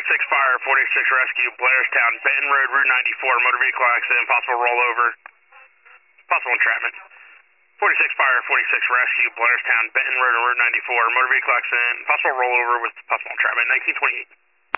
Fire, 46 Rescue, Blairstown, Benton Road, Route 94, motor vehicle accident, possible rollover, possible entrapment. 46 Fire, 46 Rescue, Blairstown, Benton Road, Route 94, motor vehicle accident, possible rollover with possible entrapment, 1928.